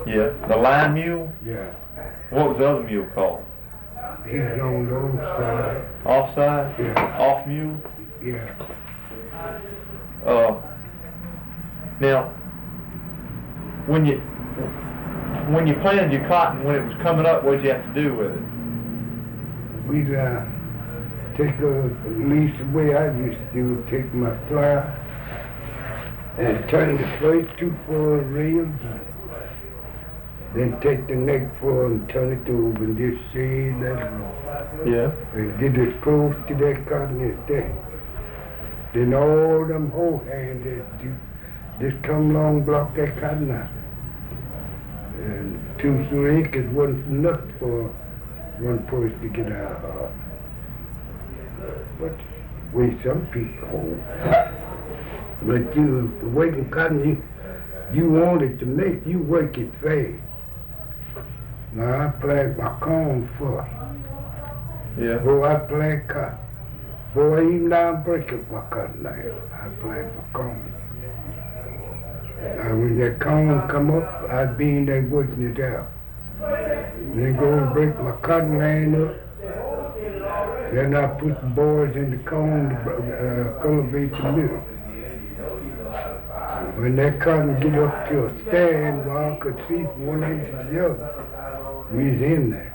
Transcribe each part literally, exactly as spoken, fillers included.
Yeah. The line mule? Yeah. What was the other mule called? He's on the old side. Offside? Yeah. Off mule? Yeah. Uh, now, when you when you planted your cotton, when it was coming up, what did you have to do with it? We'd uh, take a, at least the way I used to do, take my plow and turn the first two four reels, then take the next four and turn it over and just shade that Yeah. and get as close to that cotton as that. Then all them whole hands that do, just come along block that cotton out. And two, three acres wasn't enough for one person to get out of. But way some people hold. But you, the working cotton you, you want it to make, you work it fast. Now I plant my corn first. Yeah. Before I plant cotton. Before I even down break up my cotton line, I plant my corn. Now when that corn come up, I'd be in there working it out. Then go and break my cotton line up. Then I put the boards in the corn to uh, cultivate the middle. When that cotton get up to a stand where I could see from one end to the other, we was in there.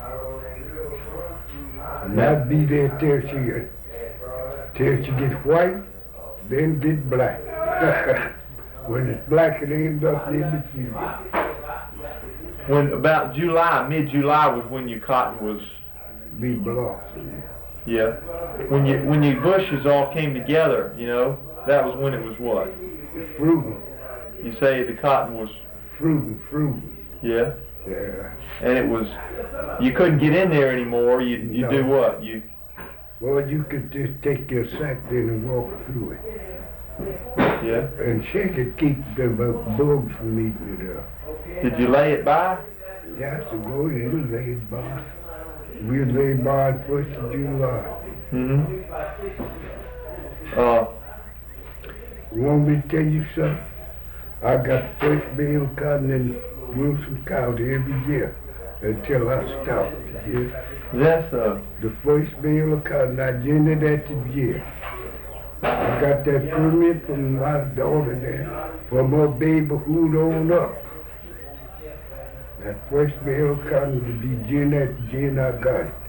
And I'd be there till she get, till she get white, then get black. When it's black, it ends up in the field. When about July, mid-July was when your cotton was. Be blossom. Yeah. When you when your bushes all came together, you know, that was when it was what? It's fruiting. You say the cotton was. Fruiting, fruiting. Yeah. Yeah. And it was. You couldn't get in there anymore. You you No. do what? You. Well, you could just take your sack then and walk through it. Yeah. And shake it, keep the bu- bugs from eating it up. Did you lay it by? Yeah, so go ahead and lay it by. We'll lay by the first of July. Mm-hmm. Uh. You want me to tell you something? I got the first bale of cotton in Wilson County every year until I stopped. Yeah. That's uh. The first bale of cotton, I generate that the year. I got that permit from my daughter there, from her babyhood on up. That first bale of cotton to be gin that gin I got it.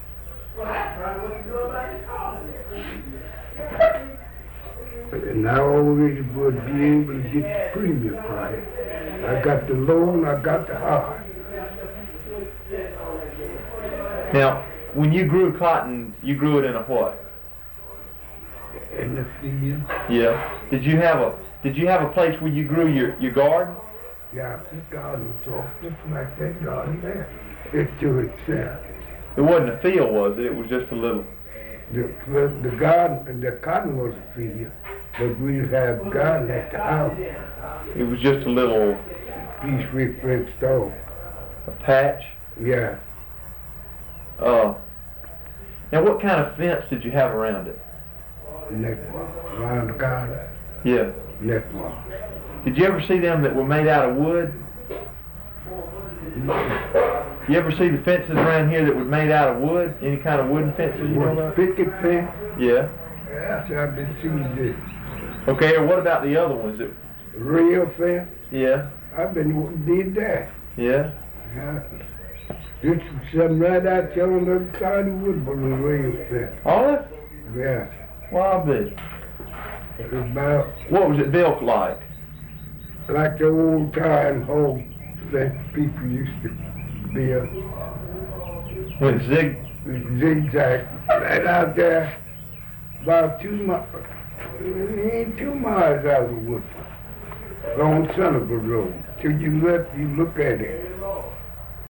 And I always would be able to get the premium price. I got the low and I got the high. Now, when you grew cotton, you grew it in a what? In the field. Yeah. Did you have a Did you have a place where you grew your your garden? Yeah, the garden was off just like that garden there. It's to itself. It wasn't a field, was it? It was just a little. The, the, the garden, the cotton was a field, but we have garden at the house. It was just a little. Piece we fenced off. A patch. Yeah. Uh. Now, what kind of fence did you have around it? Net wall. Around the garden. Yeah. Net wall. Did you ever see them that were made out of wood? You ever see the fences around here that were made out of wood? Any kind of wooden fences you know about? Picket fence? Yeah. Yes, I've been seeing this. Okay, or what about the other ones? That, Rail fence? yeah. I've been did that. Yeah. Yeah. It's something right out there on the other side of the wood, but the rail fence. All of it? Yeah. Well, I bet. It was about What was it built like? like the old time home that people used to build. Went zig. Zigzag. Right out there, about two miles, it ain't two miles out of the wood. On Centerville Road. Till you left, you look at it.